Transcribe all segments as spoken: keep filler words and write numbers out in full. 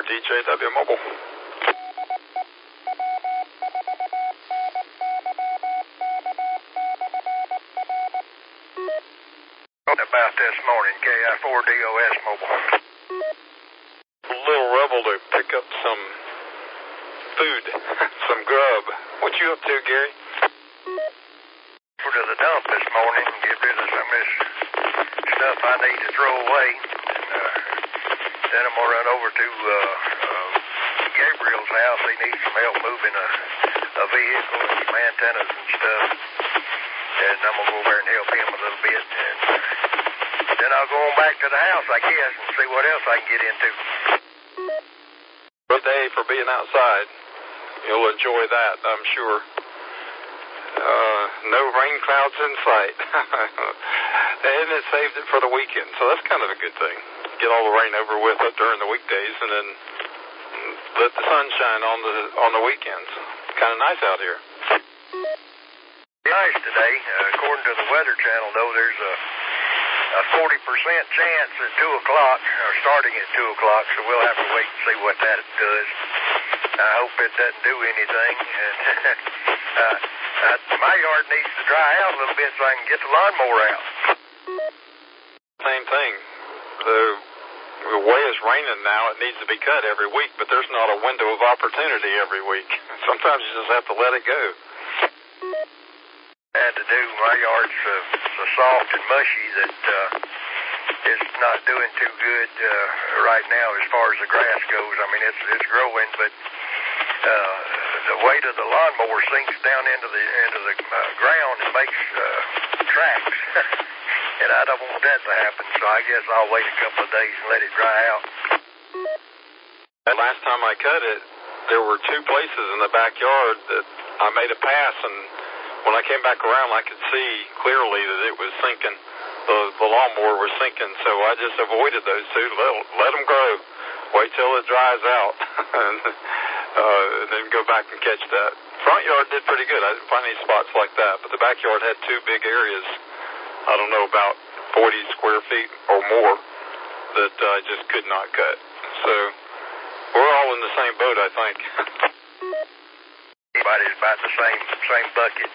D J W Mobile. About this morning, K I four D O S Mobile. Little Rebel to pick up some food, some grub. What you up to, Gary? Go to the dump this morning and get rid of some of this stuff I need to throw away. And uh, then I'm going to run over to uh, uh, Gabriel's house. He needs some help moving a, a vehicle and some antennas and stuff. And I'm going to go over there and help him a little bit. And uh, then I'll go on back to the house, I guess, and see what else I can get into. Good day for being outside. You'll enjoy that, I'm sure. Uh, no rain clouds in sight. And it saved it for the weekend, so that's kind of a good thing. Get all the rain over with up during the weekdays and then let the sun shine on the on the weekends. Kind of nice out here. Nice today. Uh, according to the Weather Channel, though, there's a, a forty percent chance at two o'clock, or starting at two o'clock, so we'll have to wait and see what that does. I hope it doesn't do anything. uh, uh, my yard needs to dry out a little bit so I can get the lawnmower out. Same thing. The, the way it's raining now, it needs to be cut every week, but there's not a window of opportunity every week. Sometimes you just have to let it go. Had to do. My yard's uh, so soft and mushy that uh, it's not doing too good uh, right now as far as the grass goes. I mean, it's it's growing, but uh, the weight of the lawnmower sinks down into the into the uh, ground and makes uh, tracks. And I don't want that to happen, so I guess I'll wait a couple of days and let it dry out. And last time I cut it, there were two places in the backyard that I made a pass, and when I came back around, I could see clearly that it was sinking. The, the lawnmower was sinking, so I just avoided those two. Let, let them grow. Wait till it dries out, and uh, then go back and catch that. Front yard did pretty good. I didn't find any spots like that, but the backyard had two big areas, I don't know, about forty square feet or more, that I just could not cut. So we're all in the same boat, I think. Everybody's about the same same bucket.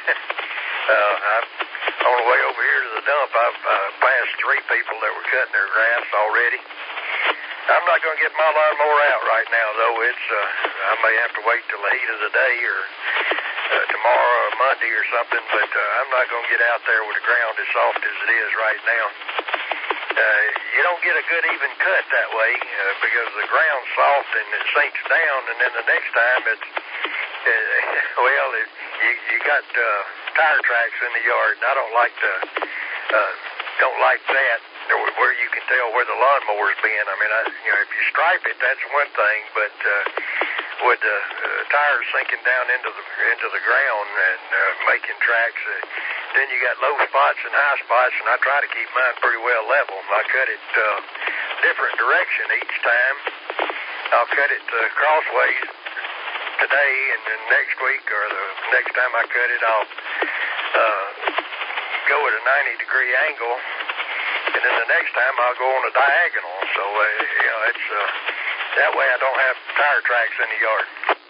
uh, I've, on the way over here to the dump, I've uh, passed three people that were cutting their grass already. I'm not going to get my lawnmower out right now, though. It's uh, I may have to wait till the heat of the day or uh, tomorrow or Monday or something, but uh, I'm not going to get out there with the ground as soft as it is right now. Uh, you don't get a good even cut that way uh, because the ground's soft and it sinks down, and then the next time it's Uh, well, it, you, you got uh, tire tracks in the yard, and I don't like to, uh, don't like that, where you can tell where the lawnmower's been. I mean, I, you know, if you stripe it, that's one thing, but uh, with the uh, tires sinking down into the into the ground and uh, making tracks, uh, then you got low spots and high spots, and I try to keep mine pretty well level. I cut it uh, different direction each time. I'll cut it uh, crossways today, and then next week or the next time I cut it, I'll uh, go at a ninety degree angle, and then the next time I'll go on a diagonal. So uh, you know, it's uh, that way I don't have tire tracks in the yard.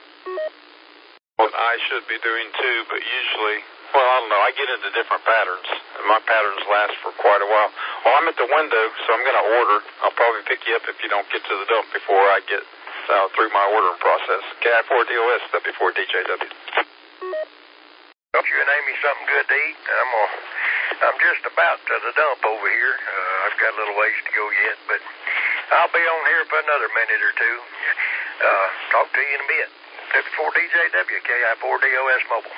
What I should be doing too, but usually, well, I don't know, I get into different patterns, and my patterns last for quite a while. Well, I'm at the window, so I'm going to order. I'll probably pick you up if you don't get to the dump before I get Uh, through my ordering process. K I four D O S, W four D J W. Don't you name me something good to eat? I'm uh, I'm just about to the dump over here. Uh, I've got a little ways to go yet, but I'll be on here for another minute or two. Uh, talk to you in a bit. W four D J W, K I four D O S Mobile.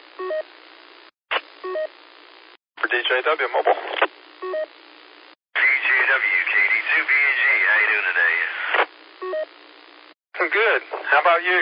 For D J W Mobile. D J W, K D two B G, how you doing today? Good. How about you?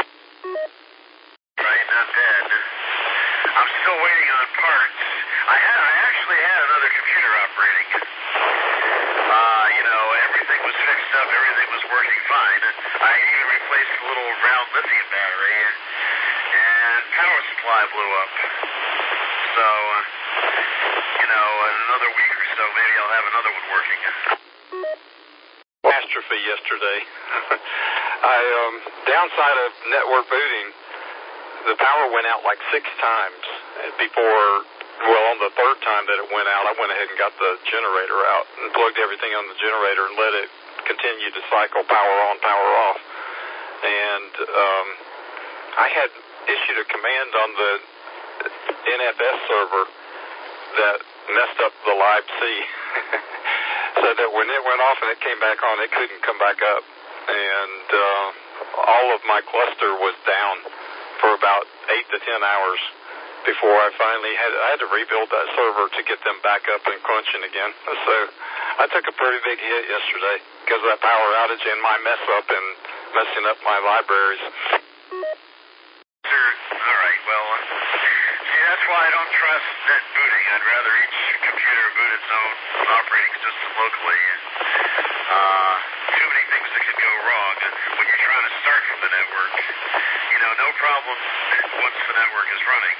Right, not bad. I'm still waiting on parts. I had, I actually had another computer operating. Uh, you know, everything was fixed up, everything was working fine. I even replaced the little round lithium battery, and power supply blew up. So, uh, you know, in another week or so, maybe I'll have another one working. Catastrophe yesterday. yesterday. I um, downside of network booting, the power went out like six times before. Well, on the third time that it went out, I went ahead and got the generator out and plugged everything on the generator and let it continue to cycle power on, power off. And um, I had issued a command on the N F S server that messed up the live C. So that when it went off and it came back on, it couldn't come back up. And uh, all of my cluster was down for about eight to ten hours before I finally had, I had to rebuild that server to get them back up and crunching again. So I took a pretty big hit yesterday because of that power outage and my mess up and messing up my libraries. Sure. All right. Well, uh, see, that's why I don't trust net booting. I'd rather each computer boot its own operating system locally. Uh, too many things that could go wrong when you're trying to start from the network. You know, no problem once the network is running.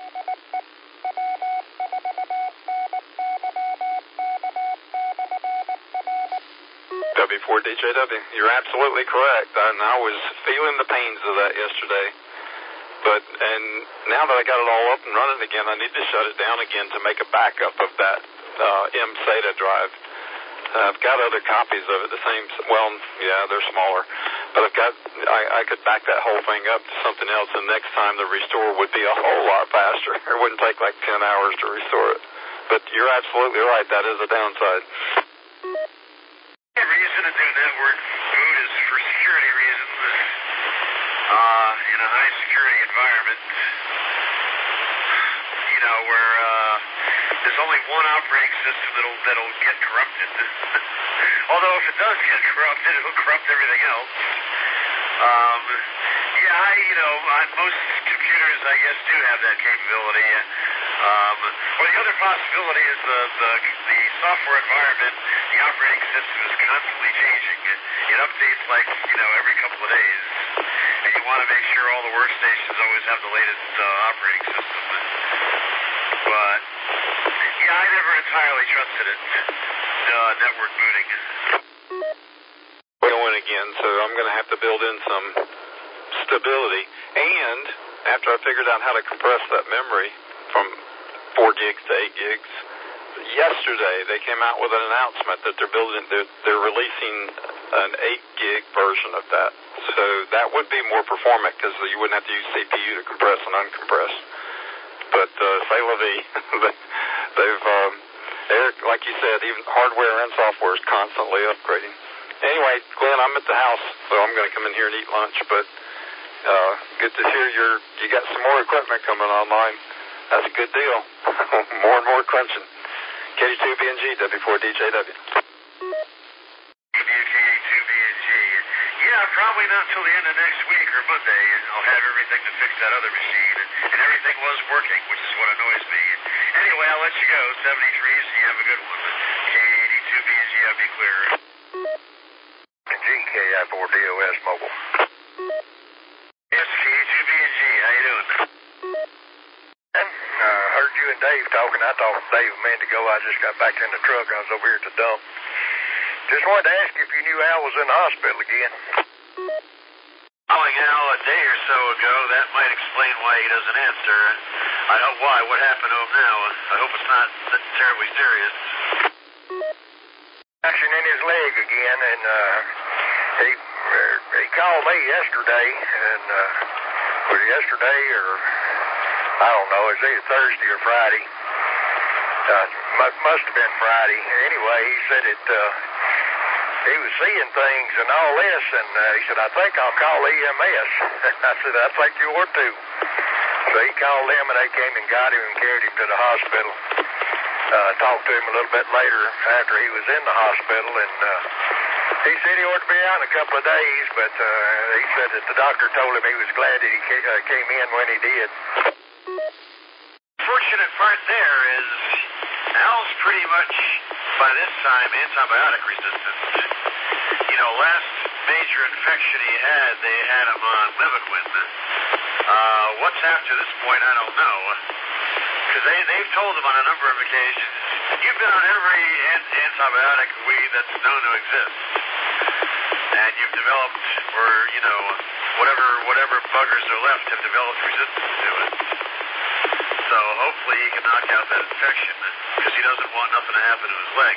W four D J W, you're absolutely correct. And I was feeling the pains of that yesterday. But, and now that I got it all up and running again, I need to shut it down again to make a backup of that uh, M SATA drive. Uh, I've got other copies of it, the same, well, yeah, they're smaller. But I've got, I, I could back that whole thing up to something else, and next time the restore would be a whole lot faster. It wouldn't take like ten hours to restore it. But you're absolutely right, that is a downside. The reason to do network boot is for security reasons. Uh, in a high security environment, you know, where uh, there's only one operating system that'll that'll get corrupted. Although if it does get corrupted, it'll corrupt everything else. Um, yeah, I, you know, on most computers, I guess, do have that capability. Um, or the other possibility is the, the the software environment, the operating system is constantly changing. It, it updates like, you know, every couple of days. And you want to make sure all the workstations always have the latest uh, operating system. But, yeah, I never entirely trusted it. Uh, network booting. Going again, so I'm going to have to build in some stability. And after I figured out how to compress that memory from four gigs to eight gigs, yesterday they came out with an announcement that they're building, they're, they're releasing an eight gig version of that. So that would be more performant because you wouldn't have to use C P U to compress and uncompress. But uh, say la vie, they've, um, they're, like you said, even hardware and software is constantly upgrading. Anyway, Glenn, I'm at the house, so I'm going to come in here and eat lunch. But uh, good to hear you're, you got some more equipment coming online. That's a good deal. More and more crunching. K D two B N G, W four D J W. K D two B N G. Yeah, probably not until the end of next week or Monday. I'll have everything to fix that other machine. And everything was working, which is what annoys me. Anyway, I'll let you go. seventy-three, so you have a good one. K D two B N G, I'll be clear. G K I four D O S mobile. Yes, K D two B N G, how you doing? I uh, heard you and Dave talking. I talked to Dave a minute ago. I just got back in the truck. I was over here at the dump. Just wanted to ask you if you knew Al was in the hospital again. Calling Al a day or so ago. That might explain why he doesn't answer. I don't know why. What happened to him now? I hope it's not terribly serious. Action in his leg again, and uh, he uh, he called me yesterday, and uh, was it yesterday or I don't know, it was either Thursday or Friday. Uh, must, must have been Friday. Anyway, he said it. Uh, he was seeing things and all this, and uh, he said, I think I'll call E M S. I said, I think you ought to. So he called them, and they came and got him and carried him to the hospital. Uh, talked to him a little bit later after he was in the hospital, and uh, he said he ought to be out in a couple of days, but uh, he said that the doctor told him he was glad that he ca- uh, came in when he did. Fortunate part there is Al's pretty much, by this time, antibiotic resistant. You know, last major infection he had, they had him on Levaquin. Uh, what's after this point, I don't know. Because they, they've told him on a number of occasions, you've been on every an- antibiotic we that's known to exist. And developed, or, you know, whatever whatever buggers are left have developed resistance to it. So hopefully he can knock out that infection, because he doesn't want nothing to happen to his leg.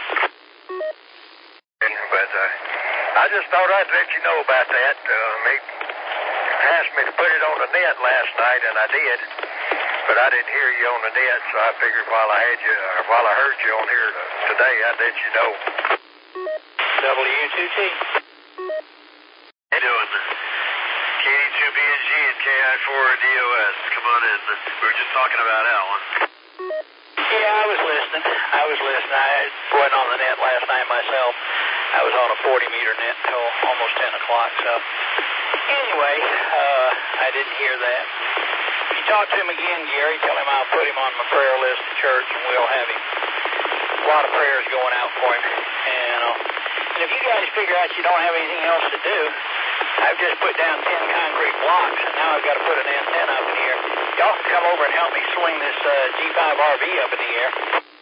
But uh, I just thought I'd let you know about that. Uh, they asked me to put it on the net last night, and I did. But I didn't hear you on the net, so I figured while I had you, or while I heard you on here today, I'd let you know. W two T. How you doing? K D two B N G and K I four D O S. Come on in. We were just talking about Alan. Yeah, I was listening. I was listening. I wasn't on the net last night myself. I was on a forty meter net until almost ten o'clock. So anyway, uh, I didn't hear that. If you talk to him again, Gary, tell him I'll put him on my prayer list at church, and we'll have him. A lot of prayers going out for him. And, uh, and if you guys figure out you don't have anything else to do, I've just put down ten concrete blocks, and now I've got to put an antenna up in the air. Y'all can come over and help me swing this uh, G five R V up in the air.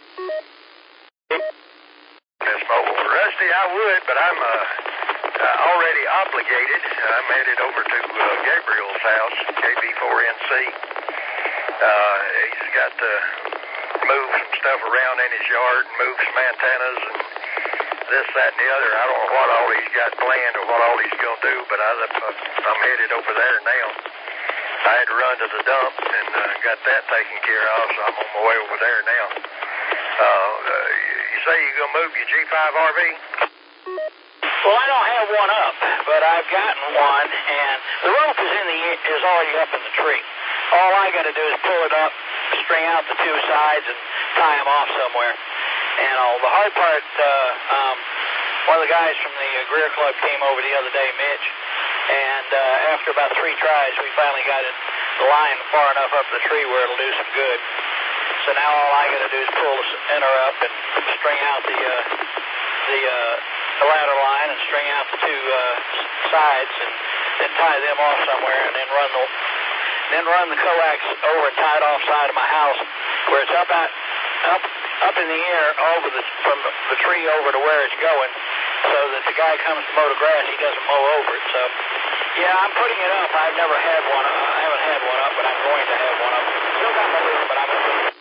Miss Mobile. Rusty, I would, but I'm uh, uh, already obligated. I'm headed over to uh, Gabriel's house, K B four N C. Uh, he's got to move some stuff around in his yard and move some antennas and this, that, and the other. I don't know what all he's got planned or what all he's going to do, but I, I'm headed over there now. I had to run to the dump and uh, got that taken care of, so I'm on my way over there now. Uh, uh, you say you're going to move your G five R V? Well, I don't have one up, but I've gotten one, and the rope is in the is already up in the tree. All I got to do is pull it up, string out the two sides, and tie them off somewhere. And all the hard part, uh, um, one of the guys from the uh, Greer Club came over the other day, Mitch, and uh, after about three tries, we finally got it, the line far enough up the tree where it'll do some good. So now all I got to do is pull the center up and string out the uh, the, uh, the ladder line and string out the two uh, sides, and then tie them off somewhere, and then run the then run the coax over and tie it off side of my house where it's up at up up in the air over the from the tree over to where it's going, so that the guy comes to mow the grass, he doesn't mow over it. So yeah, I'm putting it up. I've never had one. I haven't had one up, but I'm going to have one up. Still got my list, but I'm going to.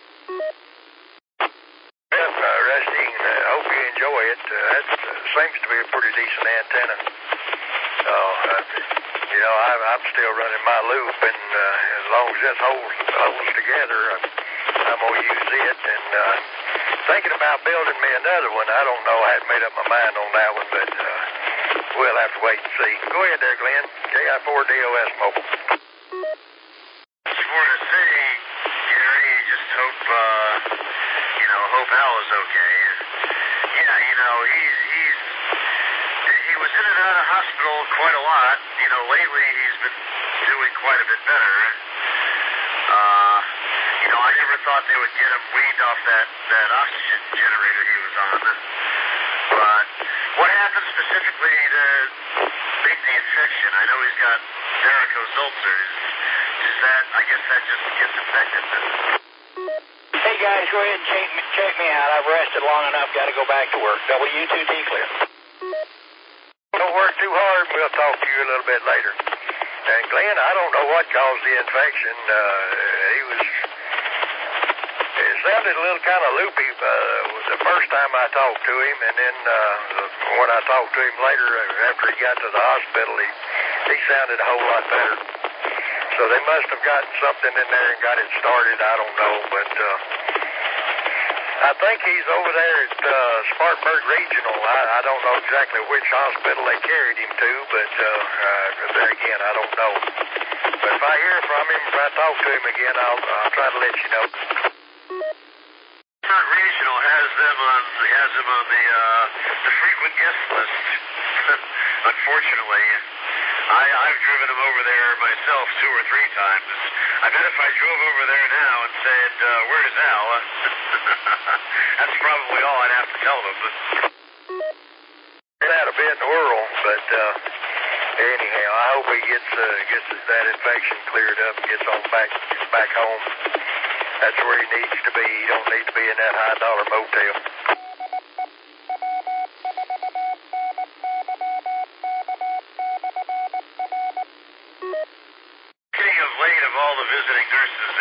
Well, uh, Rusty, I uh, hope you enjoy it. Uh, that uh, seems to be a pretty decent antenna. So, uh, you know, I, I'm still running my loop, and uh, as long as this holds, holds together, I'm, I'm going to use it. And uh, thinking about building me another one. I don't know. I hadn't made up my mind on that one, but uh, we'll have to wait and see. Go ahead there, Glenn. K I four D O S Mobile. Just wanted to say, Gary, just hope, uh, you know, hope Al is okay. Yeah, you know, he's, he's, he was in and out of hospital quite a lot. You know, lately he's been doing quite a bit better. Uh, you know, I never thought they would get him weaned off that, that oxygen generator he was on. But what happened specifically to make the infection? I know he's got varicose ulcers. Is that, I guess that just gets infected. Hey guys, go ahead and check me, check me out. I've rested long enough. Got to go back to work. W two T clear. Don't work too hard. We'll talk to you a little bit later. And Glenn, I don't know what caused the infection. Uh, he was, it sounded a little kind of loopy uh, the first time I talked to him, and then uh, when I talked to him later, after he got to the hospital, he, he sounded a whole lot better. So they must have gotten something in there and got it started. I don't know, but uh, I think he's over there at uh, Spartanburg Regional. I, I don't know exactly which hospital they carried him to, but uh, uh, there again, I don't know. But if I hear from him, if I talk to him again, I'll, I'll try to let you know. Spartanburg Regional has them on has them on the uh, the frequent guest list. Unfortunately, I, I've driven him over there myself two or three times. I bet if I drove over there now and said, uh, "Where's Al?" that's probably all I'd have to tell them. It had a bit in the whirl, but uh, anyhow, I hope he gets uh, gets that infection cleared up, and gets on back back home. That's where he needs to be. He don't need to be in that high dollar motel.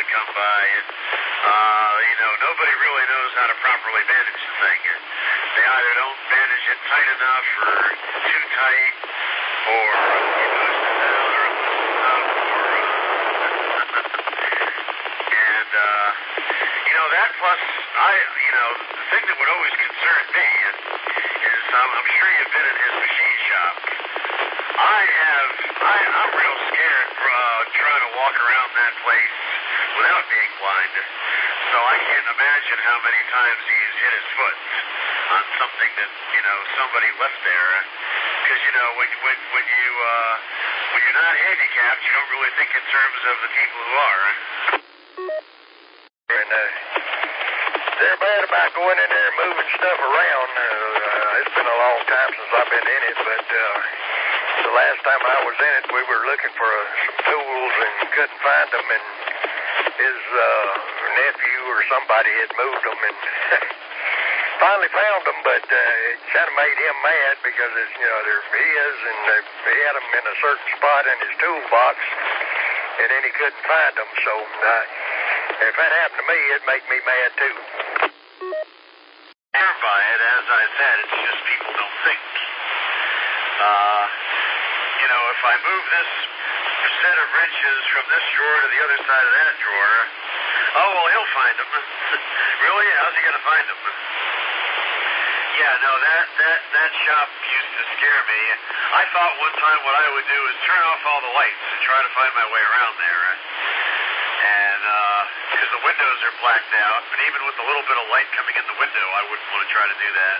come by, and, uh, you know, nobody really knows how to properly bandage the thing. They either don't bandage it tight enough or too tight, or you boost it down or boost it up, or, uh, and, uh, you know, that plus, I, you know, the thing that would always concern me is, is um, I'm sure you've been in his machine shop. I have, I, I'm real scared uh, trying to walk around that place without being blind. So I can't imagine how many times he's hit his foot on something that, you know, somebody left there. Because, you know, when, when, when, you, uh, when you're not handicapped, you don't really think in terms of the people who are. And uh, they're bad about going in there and moving stuff around. Uh, uh, it's been a long time since I've been in it, but uh, the last time I was in it, we were looking for uh, some tools and couldn't find them, and his uh, nephew or somebody had moved them and finally found them, but uh, it kind of made him mad because it's, you know, they're his, and they, he had them in a certain spot in his toolbox, and then he couldn't find them. So uh, if that happened to me, it'd make me mad too. By it, as I said, it's just people don't think. Uh, you know, if I move this set of wrenches from this drawer to the other side of that drawer, oh, well, he'll find them. Really? How's he going to find them? Yeah, no, that, that, that shop used to scare me. I thought one time what I would do is turn off all the lights and try to find my way around there. And, uh, because the windows are blacked out, but even with a little bit of light coming in the window, I wouldn't want to try to do that.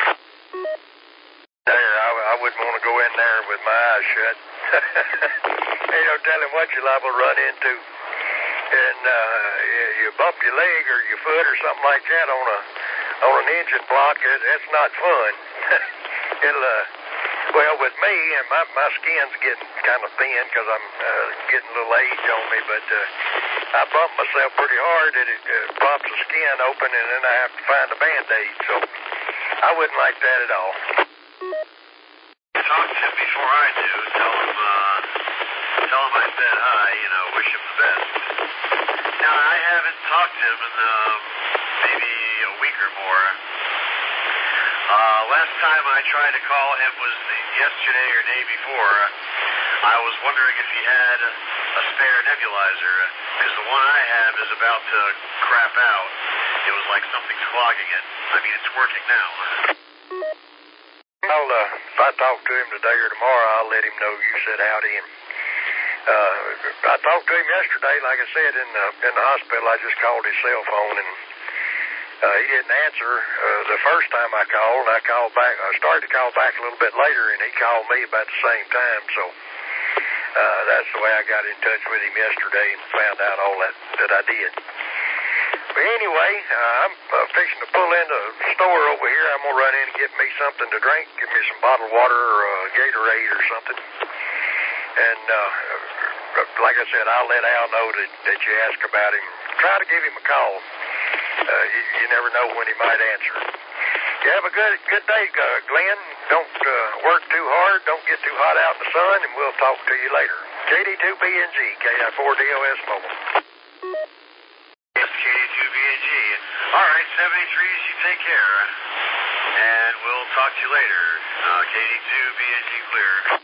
There, I, I wouldn't want to go in there with my eyes shut. Ain't no telling what you're liable to run into. And uh, you, you bump your leg or your foot or something like that on a on an engine block, it, it's not fun. It'll, uh, well, with me, and my, my skin's getting kind of thin because I'm uh, getting a little age on me, but uh, I bump myself pretty hard that it uh, pops the skin open, and then I have to find a Band-Aid, so I wouldn't like that at all. Talk to him before I do. Tell him, uh, tell him I said hi, you know, wish him the best. Now, I haven't talked to him in um, maybe a week or more. Uh, last time I tried to call him was yesterday or day before. I was wondering if he had a, a spare nebulizer, because the one I have is about to crap out. It was like something's clogging it. I mean, it's working now. I'll, uh, if I talk to him today or tomorrow, I'll let him know you said howdy. And uh, I talked to him yesterday, like I said, in the, in the hospital. I just called his cell phone, and uh, he didn't answer uh, the first time I called. I called back. I started to call back a little bit later, and he called me about the same time. So uh, that's the way I got in touch with him yesterday and found out all that that I did. But anyway, uh, I'm uh, fixing to pull into the store over here. I'm going to run in and get me something to drink, give me some bottled water or uh, Gatorade or something. And uh, like I said, I'll let Al know that, that you asked about him. Try to give him a call. Uh, you, you never know when he might answer. You have a good good day, uh, Glenn. Don't uh, work too hard. Don't get too hot out in the sun, and we'll talk to you later. K D two B N G, K I four D O S Mobile. Yes, K D two B N G. All right, seventy-threes, you take care. And we'll talk to you later. Uh, K D two B N G clear.